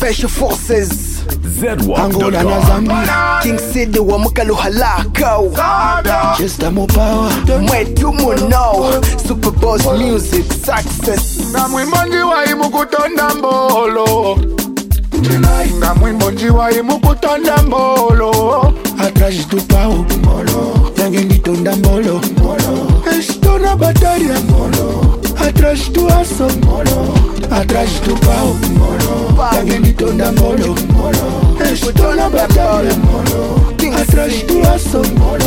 Special Forces Angola na Zambia King City wa mukalu halako Just a more power Mwetu muno Super Boss Music Success Na mwimbo njiwa imukutonda mbolo Na mwimbo njiwa imukutonda mbolo Atrás do pau Yangen gitonda mbolo Estou na batalha Atrás do aço Atrás do pau Yangen gitonda mbolo Estou na batalha Atrás do aço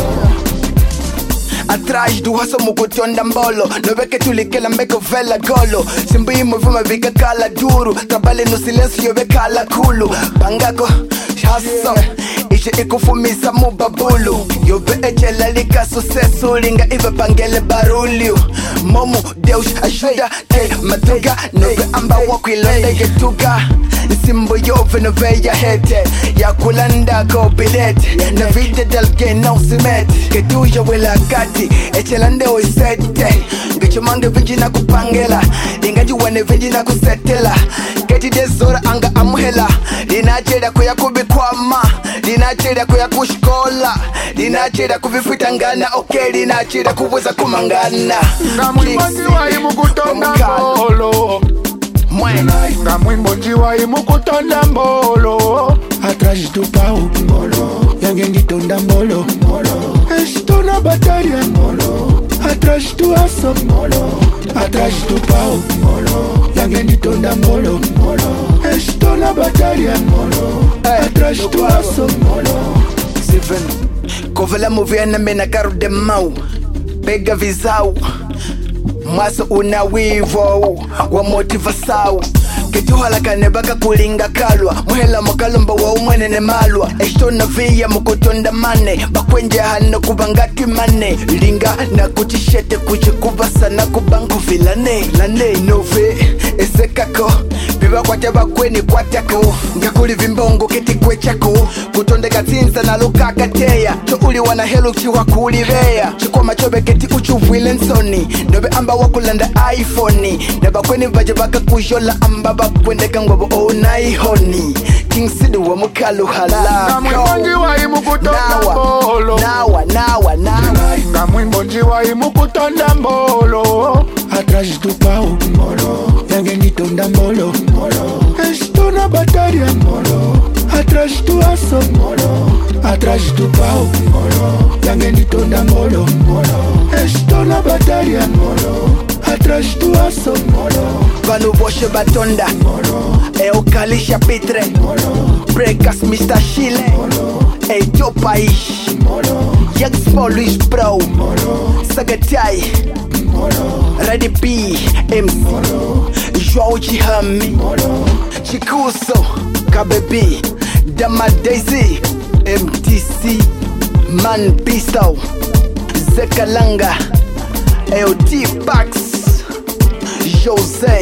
Atrás do raço mukutonda mbolo Noveke tulikela mbeko vela golo Simbi muvuma vika kala duro Trabalhe no silêncio yove kala kulu Pangako, haso Ishe ikufumisa mubabulu Yove echela lika sucesso Linga ive pangele barulio Momu Deus ajuda te matuga Nove amba wakwilonda yetuga Simbo yove noveya hete Ya kulanda ko bilete Na vida delge não se mete Que tuja wela kati Echela ndeo isete Ngechumange vinji na kupangela Ingaji wane vinji na kusetela Keti desora anga amuhela Linacheda kuya kubikwama Linacheda kuya kushkola Linacheda kuvifitangana Okay linacheda kuweza kumangana Na mwimbo njiwa imukutonda mbolo Mwen Na mwimbo njiwa imukutonda mbolo Atrás do pau Yangen gitonda mbolo Estou na batalha Atrás do aço Atrás do pau Yangen gitonda mbolo Estou na batalha Atrás do aço Steven Kovela movia na mena caro de mau Pega visau Masa una wivo Wa motivação Ketuhala kanebaka kulinga kalwa Muhela mukalumba wa umwenene malwa Esto na via mukutonda mane Bakwenje hano kubangati mane Linga na kuchishete kuchikubasa na kubanku vilane Lane nove esekako Biba kwa teba kweni kwa tako Ngakuli vimbongo keti kwe chako Kutonde katinza na luka kateya Cho uli wana helu chiwa kuliveya Chikwa machobe keti uchu wilensoni Nobe amba wakulanda iPhone Neba kweni vaje baka kujola amba bakwendeka ngobo onaihoni King City wa mukalu halako Na mwimbo njiwa imukutonda mbolo Nawa Na mwimbo njiwa imukutonda mbolo Atrás do pau Yangen gitonda mbolo Estou na batalha Atrás do aço Atrás do pau Yangen gitonda mbolo Estou na batalha Atrás do aço Vanu boshe batonda Eu kalisha pitre Brekas Mr. Chile Ei teu país Yaxpo Luis Pro Sagatai Ready B MC João Chihami Chikuso KBB Dama Daisy MTC Man Pistol Zekalanga Eu T-Pax José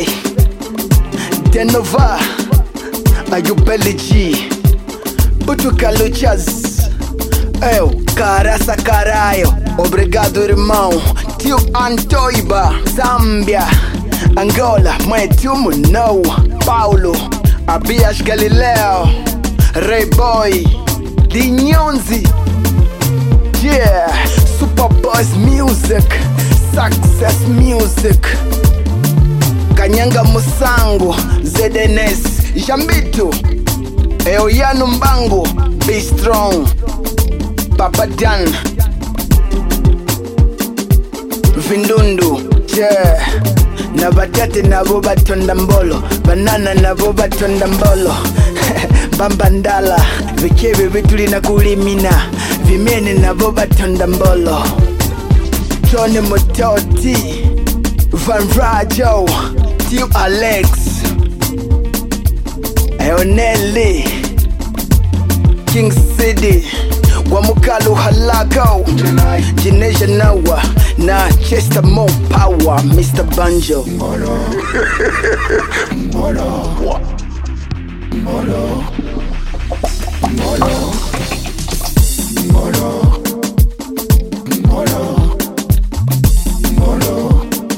Denova Ayubeli G Butuca Luchas Eu Caraça Caraio Obrigado irmão Tio Antoiba Zambia Angola Mwetu Muno Paulo Abias Galileo Ray Boy Dinyonzi Yeah Super Boss Music Success Music Kanyanga Musango ZNS Jambitu Eoyano Mbango Be Strong Papa Dan Vindundu Yeah Na batate nabo batonda mbolo Banana nabo batonda mbolo Bambandala Vikebe vituli na kulimina Vimene nabo batonda mbolo Johnny Mototi Van Rajo Tio Alex Eoneli King City Wamukalu halako Jineja Nawa Na Chester Mo Power Mr. Banjo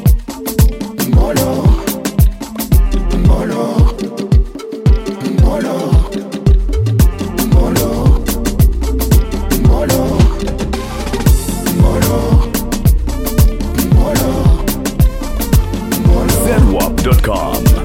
Molo ZambianMusic.com.